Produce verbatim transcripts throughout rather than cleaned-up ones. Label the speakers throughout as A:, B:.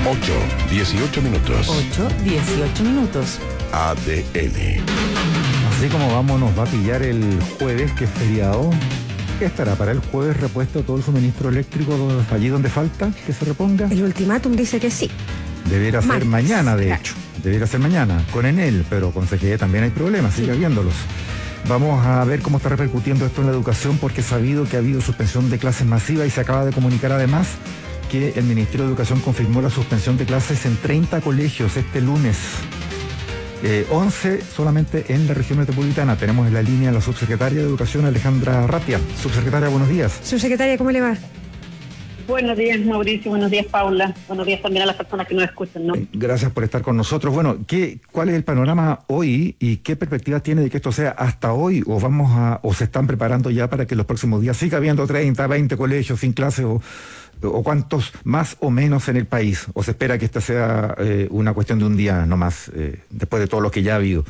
A: ocho, dieciocho minutos.
B: ocho, dieciocho minutos.
A: A D N.
C: Así como vamos, nos va a pillar el jueves, que es feriado. ¿Qué estará para el jueves repuesto todo el suministro eléctrico allí donde falta que se reponga?
D: El ultimátum dice que sí.
C: Debería ser
D: Martes,
C: mañana, de
D: claro.
C: hecho. Debería ser mañana, con Enel, pero con C G E también hay problemas, sigue
D: Sí.
C: habiéndolos. Vamos a ver cómo está repercutiendo esto en la educación, porque es sabido que ha habido suspensión de clases masiva y se acaba de comunicar además que el Ministerio de Educación confirmó la suspensión de clases en treinta colegios este lunes. Eh, once solamente en la región metropolitana. Tenemos en la línea a la subsecretaria de Educación, Alejandra Ratia. Subsecretaria, buenos días.
D: Subsecretaria, ¿cómo le va?
E: Buenos días, Mauricio. Buenos días, Paula. Buenos días también a las personas que nos escuchan, ¿no?
C: Eh, gracias por estar con nosotros. Bueno, ¿qué, ¿cuál es el panorama hoy y qué perspectiva tiene de que esto sea hasta hoy, o vamos a, o se están preparando ya para que los próximos días siga habiendo treinta, veinte colegios sin clases, o, o cuántos más o menos en el país? ¿O se espera que esta sea eh, una cuestión de un día nomás, eh, después de todo lo que ya ha habido?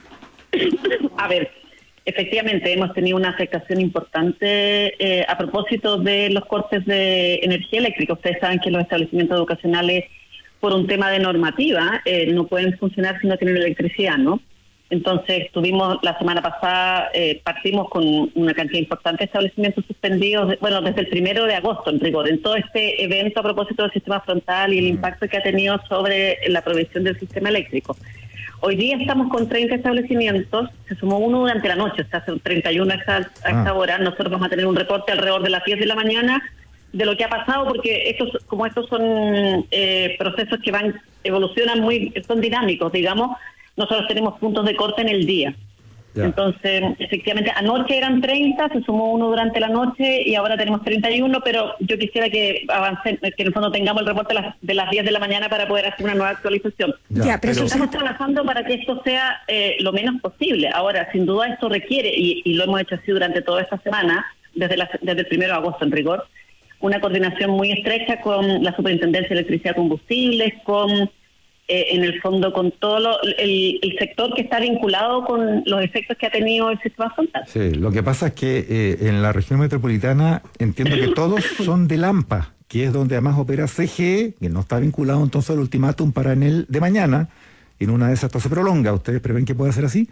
E: A ver, efectivamente hemos tenido una afectación importante eh, a propósito de los cortes de energía eléctrica. Ustedes saben que los establecimientos educacionales, por un tema de normativa, eh, no pueden funcionar si no tienen electricidad, ¿no? Entonces, tuvimos la semana pasada, eh, partimos con una cantidad importante de establecimientos suspendidos, de, bueno, desde el primero de agosto, en rigor, en todo este evento a propósito del sistema frontal y el impacto que ha tenido sobre la provisión del sistema eléctrico. Hoy día estamos con treinta establecimientos, se sumó uno durante la noche, o sea, son treinta y uno a esta, a esta
C: Ah.
E: hora. Nosotros vamos a tener un reporte alrededor de las diez de la mañana de lo que ha pasado, porque estos, como estos son eh, procesos que van, evolucionan muy, son dinámicos, digamos. Nosotros tenemos puntos de corte en el día.
C: Ya.
E: Entonces, efectivamente, anoche eran treinta, se sumó uno durante la noche y ahora tenemos treinta y uno, pero yo quisiera que avance, que en el fondo tengamos el reporte de las, de las diez de la mañana para poder hacer una nueva actualización.
C: Ya,
D: Ya, pero
C: pero-
D: eso
E: Estamos trabajando para que esto sea eh, lo menos posible. Ahora, sin duda esto requiere, y, y lo hemos hecho así durante toda esta semana, desde, la, desde el primero de agosto en rigor, una coordinación muy estrecha con la Superintendencia de Electricidad y Combustibles, con... Eh, en el fondo con todo lo, el, el sector que está vinculado con los efectos que ha tenido el sistema frontal.
C: Sí, lo que pasa es que eh, en la región metropolitana entiendo que todos son de Lampa, que es donde además opera C G E, que no está vinculado entonces al ultimátum para Enel de mañana, y en una de esas esto se prolonga. ¿Ustedes prevén que pueda ser así?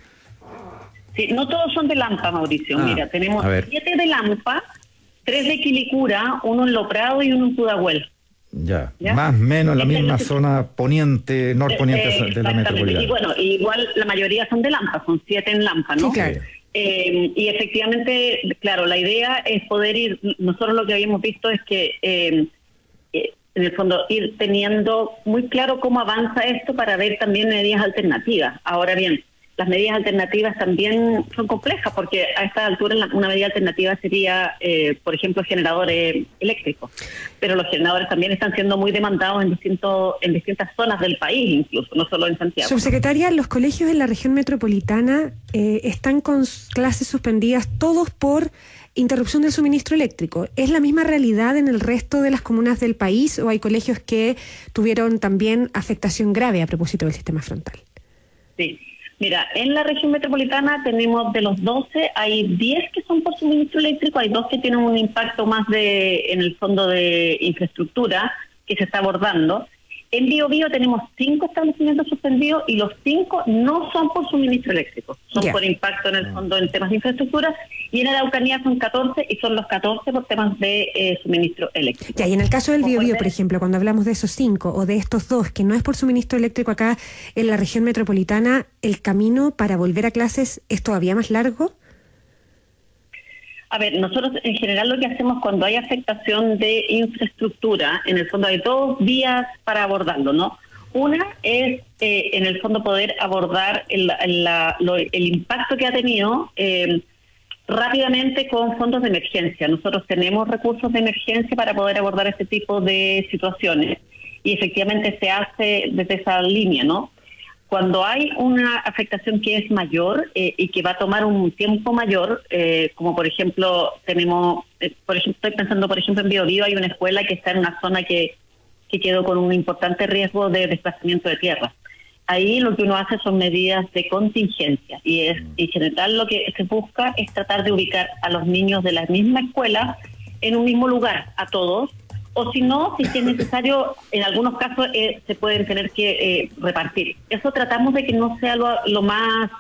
E: Sí, no todos son de Lampa, Mauricio.
C: Ah,
E: Mira, tenemos
C: a ver.
E: siete de Lampa, tres de Quilicura, uno en Loprado y uno en Pudahuel.
C: Ya,
E: ¿Ya?
C: más o menos la
E: Este es
C: misma
E: lo que-
C: zona poniente, norponiente
E: Eh,
C: de la
E: exactamente.
C: metropolitana.
E: Y bueno, igual la mayoría son de Lampa, son siete en Lampa, ¿no?
D: Sí, claro.
E: Eh, y efectivamente, claro, la idea es poder ir, nosotros lo que habíamos visto es que eh, eh, en el fondo ir teniendo muy claro cómo avanza esto para ver también medidas alternativas. Ahora bien, las medidas alternativas también son complejas porque a esta altura la- una medida alternativa sería, eh, por ejemplo, generadores eléctricos. Pero los generadores también están siendo muy demandados en, distintos, en distintas zonas del país, incluso, no solo en Santiago.
D: Subsecretaria, los colegios en la región metropolitana eh, están con s- clases suspendidas todos por interrupción del suministro eléctrico. ¿Es la misma realidad en el resto de las comunas del país o hay colegios que tuvieron también afectación grave a propósito del sistema frontal?
E: Sí. Mira, en la región metropolitana tenemos de los doce, hay diez que son por suministro eléctrico, hay dos que tienen un impacto más de en el fondo de infraestructura que se está abordando. En Biobío tenemos cinco establecimientos suspendidos y los cinco no son por suministro eléctrico, son
D: Ya.
E: por impacto en el fondo en temas de infraestructura, y en la Araucanía son catorce y son los catorce por temas de eh, suministro eléctrico.
D: Ya, y en el caso del
E: Como
D: Biobío,
E: puede-
D: por ejemplo, cuando hablamos de esos cinco o de estos dos, que no es por suministro eléctrico acá en la región metropolitana, ¿el camino para volver a clases es todavía más largo?
E: A ver, nosotros en general lo que hacemos cuando hay afectación de infraestructura, en el fondo hay dos vías para abordarlo, ¿no? Una es, eh, en el fondo, poder abordar el, el, la- lo- el impacto que ha tenido eh, rápidamente con fondos de emergencia. Nosotros tenemos recursos de emergencia para poder abordar este tipo de situaciones y efectivamente se hace desde esa línea, ¿no? Cuando hay una afectación que es mayor eh, y que va a tomar un tiempo mayor, eh, como por ejemplo tenemos, eh, por ejemplo estoy pensando por ejemplo en Biobío, hay una escuela que está en una zona que, que quedó con un importante riesgo de desplazamiento de tierra. Ahí lo que uno hace son medidas de contingencia y es en general lo que se busca es tratar de ubicar a los niños de la misma escuela en un mismo lugar, a todos, o si no, si es necesario, en algunos casos eh, se pueden tener que eh, repartir. Eso tratamos de que no sea lo, lo más,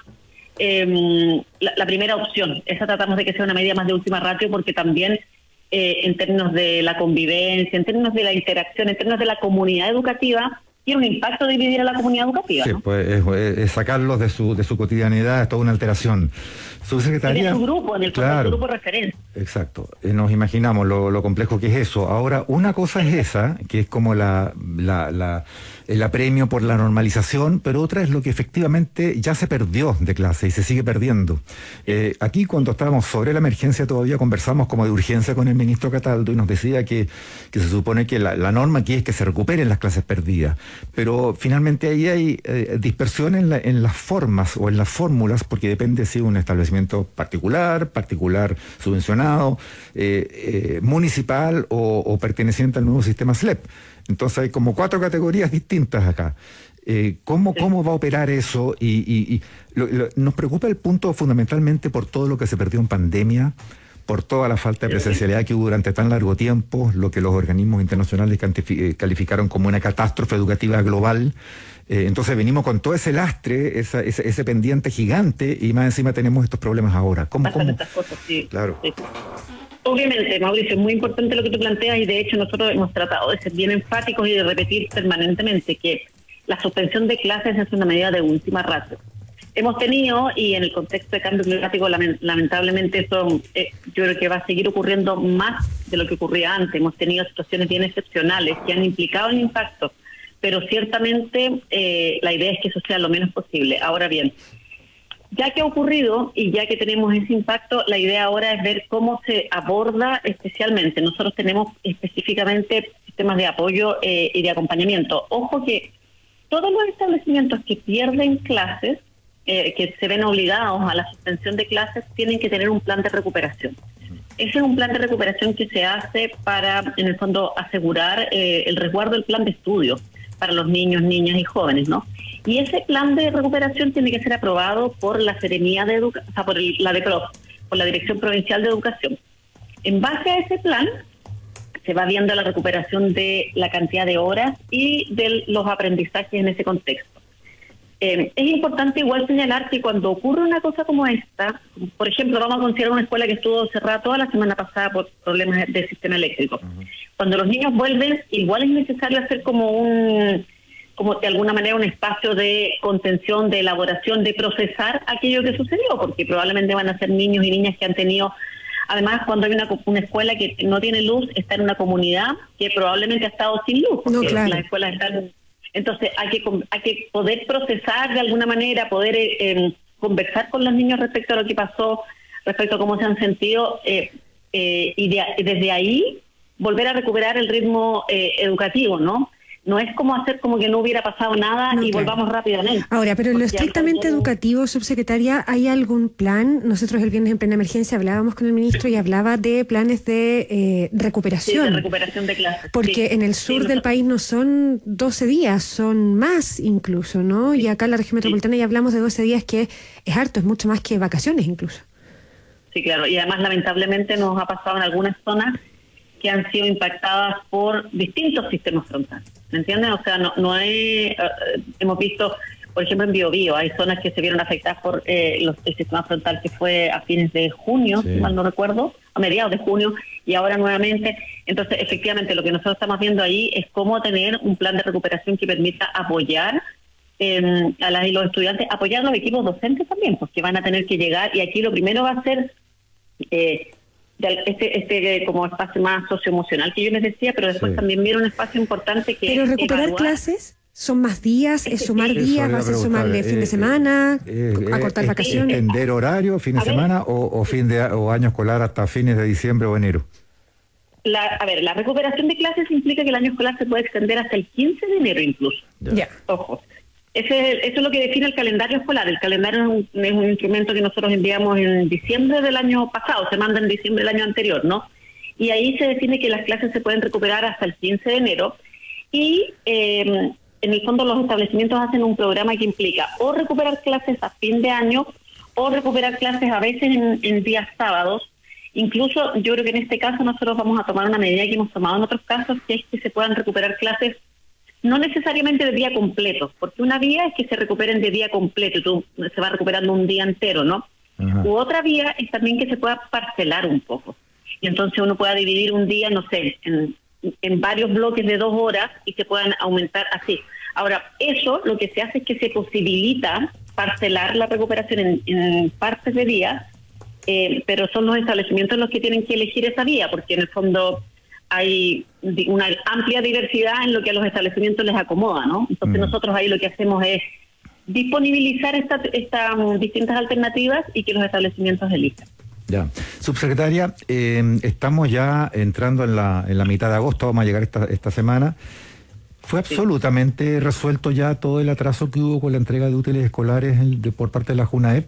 E: eh, la, la primera opción. Esa tratamos de que sea una medida más de última ratio, porque también eh, en términos de la convivencia, en términos de la interacción, en términos de la comunidad educativa, tiene un impacto dividir a la comunidad educativa.
C: Sí,
E: ¿no?
C: pues es, es sacarlos de su de su cotidianidad, es toda una alteración. Subsecretaria,
E: y de su grupo, en el
C: claro,
E: grupo de referencia.
C: Exacto, eh, nos imaginamos lo, lo complejo que es eso. Ahora, una cosa es esa, que es como la, la, la, el apremio por la normalización, pero otra es lo que efectivamente ya se perdió de clase y se sigue perdiendo. Eh, aquí, cuando estábamos sobre la emergencia, todavía conversamos como de urgencia con el ministro Cataldo y nos decía que, que se supone que la, la norma aquí es que se recuperen las clases perdidas, pero finalmente ahí hay eh, dispersión en, la, en las formas o en las fórmulas, porque depende si es un establecimiento particular, particular subvencionado, eh, eh, municipal o, o perteneciente al nuevo sistema S L E P. Entonces hay como cuatro categorías distintas acá. Eh, ¿cómo, ¿Cómo va a operar eso? Y, y, y lo, lo, nos preocupa el punto fundamentalmente por todo lo que se perdió en pandemia, por toda la falta de presencialidad que hubo durante tan largo tiempo, lo que los organismos internacionales calificaron como una catástrofe educativa global. Eh, entonces venimos con todo ese lastre, esa, ese, ese pendiente gigante, y más encima tenemos estos problemas ahora. ¿Cómo, cómo?
E: Estas cosas, sí.
C: Claro.
E: Sí. Obviamente, Mauricio, es muy importante lo que tú planteas, y de hecho nosotros hemos tratado de ser bien enfáticos y de repetir permanentemente que la suspensión de clases es una medida de última ratio. Hemos tenido, y en el contexto de cambio climático, lamentablemente eso eh, yo creo que va a seguir ocurriendo más de lo que ocurría antes. Hemos tenido situaciones bien excepcionales que han implicado el impacto, pero ciertamente eh, la idea es que eso sea lo menos posible. Ahora bien, ya que ha ocurrido y ya que tenemos ese impacto, la idea ahora es ver cómo se aborda especialmente. Nosotros tenemos específicamente sistemas de apoyo eh, y de acompañamiento. Ojo que todos los establecimientos que pierden clases, eh, que se ven obligados a la suspensión de clases, tienen que tener un plan de recuperación. Ese es un plan de recuperación que se hace para, en el fondo, asegurar eh, el resguardo del plan de estudio para los niños, niñas y jóvenes, ¿no? Y ese plan de recuperación tiene que ser aprobado por la Seremía de Educación, o sea, por el, la DEPROF, por la Dirección Provincial de Educación. En base a ese plan, se va viendo la recuperación de la cantidad de horas y de los aprendizajes en ese contexto. Eh, es importante igual señalar que cuando ocurre una cosa como esta, por ejemplo, vamos a considerar una escuela que estuvo cerrada toda la semana pasada por problemas del sistema eléctrico. Uh-huh. Cuando los niños vuelven, igual es necesario hacer como un, como de alguna manera un espacio de contención, de elaboración, de procesar aquello que sucedió, porque probablemente van a ser niños y niñas que han tenido, además cuando hay una, una escuela que no tiene luz, está en una comunidad que probablemente ha estado sin luz, porque no, claro. Las escuelas están... Entonces hay que hay que poder procesar de alguna manera, poder eh, eh, conversar con los niños respecto a lo que pasó, respecto a cómo se han sentido, eh, eh, y de, desde ahí volver a recuperar el ritmo eh, educativo, ¿no? No es como hacer como que no hubiera pasado nada no, y claro. volvamos rápidamente.
D: Ahora, pero en lo estrictamente educativo, subsecretaria, ¿hay algún plan? Nosotros el viernes en plena emergencia hablábamos con el ministro y hablaba de planes de eh, recuperación.
E: Sí, de recuperación de clases.
D: Porque sí. en el sur sí, del país no son doce días, son más incluso, ¿no? Sí. Y acá en la región metropolitana sí. ya hablamos de doce días, que es harto, es mucho más que vacaciones incluso.
E: Sí, claro, y además lamentablemente nos ha pasado en algunas zonas que han sido impactadas por distintos sistemas frontales. ¿Me entienden? O sea, no, no hay, uh, hemos visto, por ejemplo, en Biobío, hay zonas que se vieron afectadas por eh, los, el sistema frontal que fue a fines de junio, sí. si mal no recuerdo, a mediados de junio, y ahora nuevamente. Entonces, efectivamente, lo que nosotros estamos viendo ahí es cómo tener un plan de recuperación que permita apoyar eh, a las y los estudiantes, apoyar a los equipos docentes también, porque van a tener que llegar, y aquí lo primero va a ser... Eh, Este, este como espacio más socioemocional que yo les decía, pero después sí. también viene un espacio importante que
D: pero
E: es
D: recuperar
E: evaluar.
D: Clases son más días, es sumar sí. días, va a ser sumarle eh, fin de semana, eh, eh, acortar eh, vacaciones,
C: extender horario, fin de a semana ver, o, o fin de o año escolar hasta fines de diciembre o enero.
E: La, a ver, la recuperación de clases implica que el año escolar se puede extender hasta el quince de enero incluso. Ya. Yeah. Ojo. Ese, eso es lo que define el calendario escolar. El calendario es un, es un instrumento que nosotros enviamos en diciembre del año pasado, se manda en diciembre del año anterior, ¿no? Y ahí se define que las clases se pueden recuperar hasta el quince de enero y eh, en el fondo los establecimientos hacen un programa que implica o recuperar clases a fin de año o recuperar clases a veces en, en días sábados Incluso yo creo que en este caso nosotros vamos a tomar una medida que hemos tomado en otros casos, que es que se puedan recuperar clases no necesariamente de día completo, porque una vía es que se recuperen de día completo y tú, se va recuperando un día entero, ¿no? Ajá. U otra vía es también que se pueda parcelar un poco. Y entonces uno pueda dividir un día, no sé, en, en varios bloques de dos horas y se puedan aumentar así. Ahora, eso lo que se hace es que se posibilita parcelar la recuperación en, en partes de días, eh, pero son los establecimientos los que tienen que elegir esa vía, porque en el fondo hay una amplia diversidad en lo que a los establecimientos les acomoda, ¿no? Entonces mm. nosotros ahí lo que hacemos es disponibilizar estas esta, um, distintas alternativas y que los establecimientos elijan.
C: Ya. Subsecretaria, eh, estamos ya entrando en la, en la mitad de agosto, vamos a llegar esta, esta semana. ¿Fue absolutamente sí. resuelto ya todo el atraso que hubo con la entrega de útiles escolares de, por parte de la JUNAEP?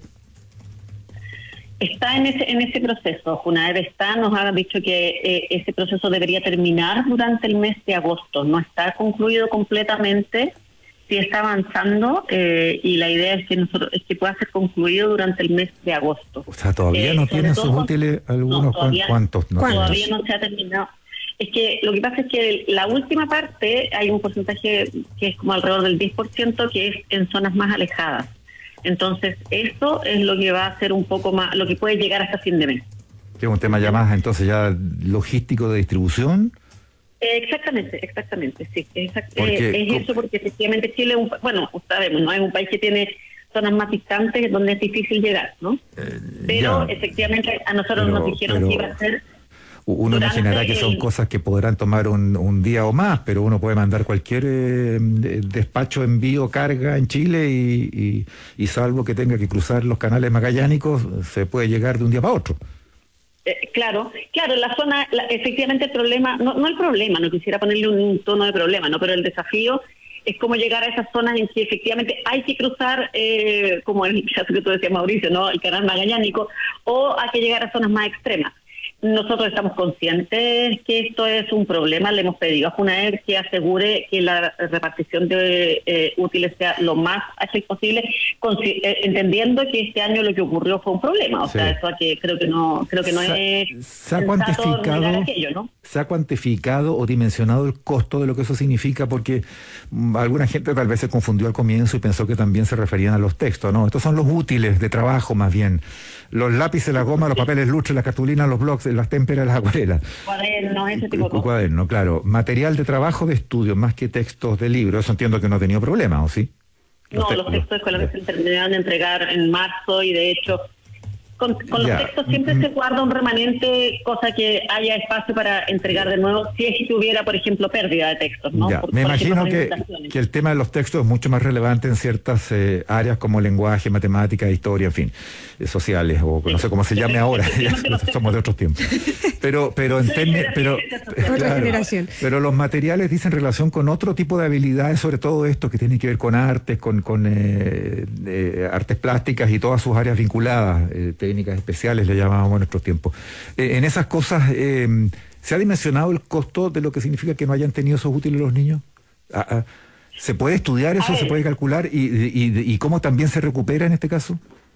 E: Está en ese en ese proceso. JUNAEP está, nos ha dicho que eh, ese proceso debería terminar durante el mes de agosto. No está concluido completamente, sí está avanzando eh, y la idea es que nosotros es que pueda ser concluido durante el mes de agosto.
C: O sea, todavía eh, no tienen sus útiles algunos no, todavía, cuantos. No
E: todavía no se ha terminado. Es que lo que pasa es que la última parte hay un porcentaje que es como alrededor del diez por ciento que es en zonas más alejadas. Entonces, eso es lo que va a ser un poco más, lo que puede llegar hasta fin de mes.
C: Que es un tema ya más, entonces, ya logístico de distribución.
E: Eh, exactamente, exactamente, sí. Exact eh, es eso porque efectivamente Chile, es un, bueno, sabemos, ¿no? Es un país que tiene zonas más distantes donde es difícil llegar, ¿no? Eh, pero ya, efectivamente a nosotros pero, nos dijeron pero... que iba a ser...
C: Uno Durante imaginará que son el... cosas que podrán tomar un, un día o más, pero uno puede mandar cualquier eh, despacho, envío, carga en Chile y, y, y salvo que tenga que cruzar los canales magallánicos, se puede llegar de un día para otro.
E: Eh, claro, claro, la zona, la, efectivamente el problema, no, no el problema, no quisiera ponerle un, un tono de problema, no, pero el desafío es cómo llegar a esas zonas en que efectivamente hay que cruzar, eh, como el caso que tú decías, Mauricio, ¿no? El canal magallánico, o hay que llegar a zonas más extremas. Nosotros estamos conscientes que esto es un problema, le hemos pedido a JUNAEP que asegure que la repartición de eh, útiles sea lo más ágil posible, eh, entendiendo que este año lo que ocurrió fue un problema, o sí. sea, eso que creo que no creo que no
C: se,
E: es
C: ¿se ha cuantificado aquello, ¿no? ¿Se ha cuantificado o dimensionado el costo de lo que eso significa? Porque um, alguna gente tal vez se confundió al comienzo y pensó que también se referían a los textos, ¿no? Estos son los útiles de trabajo más bien. Los lápices, la goma, los papeles lustres, las cartulinas, los blocs, las témperas, las acuarelas.
E: Cuadernos, ese tipo de cosas.
C: Cuaderno, claro. Material de trabajo, de estudio, más que textos de libro. Eso entiendo que no ha tenido problema, ¿o sí?
E: Los no, te los textos escolares se terminaron de entregar en marzo y de hecho... Con, con los ya. textos siempre mm-hmm. se guarda un remanente, cosa que haya espacio para entregar de nuevo, si es que hubiera, por ejemplo, pérdida de textos, ¿no?
C: Ya.
E: Por,
C: Me
E: por
C: imagino
E: ejemplo,
C: que, que el tema de los textos es mucho más relevante en ciertas eh, áreas como lenguaje, matemática, historia, en fin, eh, sociales, o sí. no sé cómo se llame ahora, ya somos de otros tiempos. Pero, pero, en ten, pero, claro, pero los materiales dicen relación con otro tipo de habilidades, sobre todo esto que tiene que ver con artes, con, con eh, eh, artes plásticas y todas sus áreas vinculadas, eh, técnicas especiales le llamábamos en nuestros tiempos. Eh, en esas cosas, eh, ¿se ha dimensionado el costo de lo que significa que no hayan tenido esos útiles los niños? Ah, ah, ¿se puede estudiar eso? ¿Se puede calcular? ¿Y, y, y cómo también se recupera en este caso?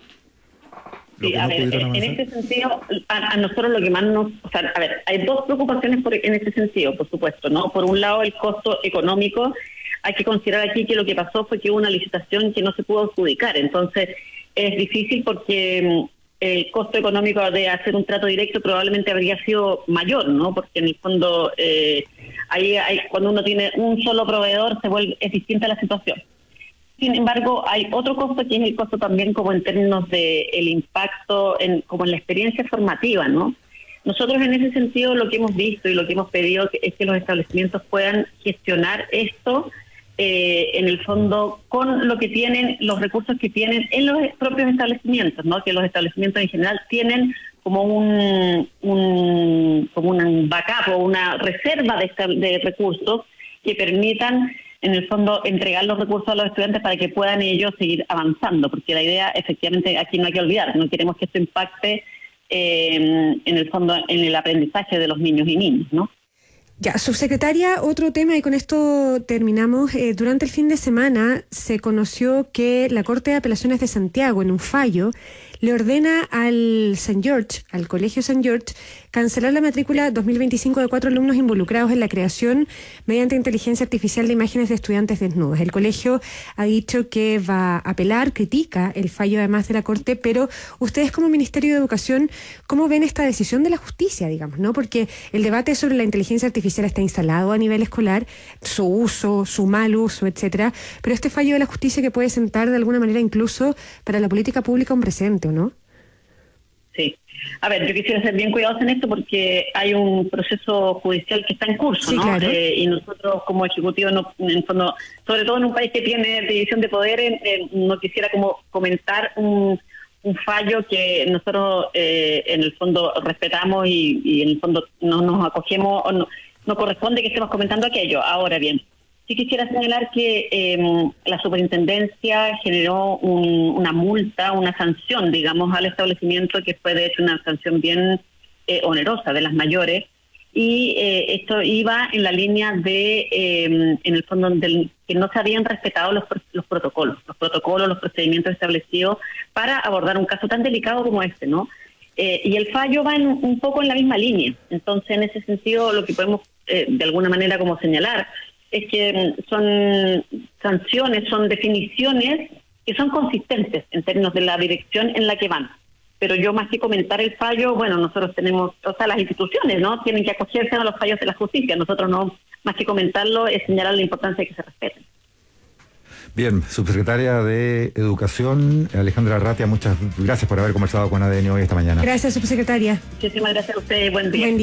E: Sí, a ver, en este sentido, a, a nosotros lo que más nos... O sea, a ver, hay dos preocupaciones por, en este sentido, por supuesto, ¿no? Por un lado, el costo económico. Hay que considerar aquí que lo que pasó fue que hubo una licitación que no se pudo adjudicar. Entonces, es difícil porque el costo económico de hacer un trato directo probablemente habría sido mayor, ¿no? Porque en el fondo, eh, ahí hay, cuando uno tiene un solo proveedor, se vuelve es distinta la situación. Sin embargo, hay otro costo que es el costo también como en términos de el impacto, en como en la experiencia formativa, ¿no? Nosotros en ese sentido lo que hemos visto y lo que hemos pedido es que los establecimientos puedan gestionar esto eh, en el fondo con lo que tienen, los recursos que tienen en los propios establecimientos, ¿no? Que los establecimientos en general tienen como un, un como un backup o una reserva de, de recursos que permitan en el fondo entregar los recursos a los estudiantes para que puedan ellos seguir avanzando, porque la idea efectivamente aquí no hay que olvidar, no queremos que esto impacte eh, en el fondo en el aprendizaje de los niños y niñas, ¿no?
D: Ya, subsecretaria, otro tema y con esto terminamos. Eh, durante el fin de semana se conoció que la Corte de Apelaciones de Santiago, en un fallo, le ordena al Saint George, al Colegio Saint George, cancelar la matrícula dos mil veinticinco de cuatro alumnos involucrados en la creación mediante inteligencia artificial de imágenes de estudiantes desnudos. El colegio ha dicho que va a apelar, critica el fallo además de la Corte, pero ustedes como Ministerio de Educación, ¿cómo ven esta decisión de la justicia, digamos, no? Porque el debate sobre la inteligencia artificial está instalado a nivel escolar, su uso, su mal uso, etcétera, pero este fallo de la justicia que puede sentar de alguna manera incluso para la política pública un precedente, ¿o no?
E: Sí. A ver, yo quisiera ser bien cuidadosa en esto porque hay un proceso judicial que está en curso,
D: sí,
E: ¿no?
D: Claro.
E: Eh, y nosotros como Ejecutivo, no, en el fondo, sobre todo en un país que tiene división de poderes, eh, no quisiera como comentar un, un fallo que nosotros eh, en el fondo respetamos y, y en el fondo no nos acogemos, o no, no corresponde que estemos comentando aquello. Ahora bien, sí quisiera señalar que eh, la superintendencia generó un, una multa, una sanción, digamos, al establecimiento que fue de hecho una sanción bien eh, onerosa, de las mayores, y eh, esto iba en la línea de, eh, en el fondo, del, que no se habían respetado los, los protocolos, los protocolos, los procedimientos establecidos para abordar un caso tan delicado como este, ¿no? Eh, y el fallo va en, un poco en la misma línea. Entonces, en ese sentido, lo que podemos eh, de alguna manera como señalar es que son sanciones, son definiciones que son consistentes en términos de la dirección en la que van. Pero yo más que comentar el fallo, bueno, nosotros tenemos, o sea, las instituciones, ¿no? Tienen que acogerse a los fallos de la justicia. Nosotros no, más que comentarlo, es señalar la importancia de que se respeten.
C: Bien, subsecretaria de Educación, Alejandra Arratia, muchas gracias por haber conversado con A D N hoy esta mañana.
D: Gracias, subsecretaria.
E: Muchísimas gracias a ustedes. Buen día.
D: Buen día.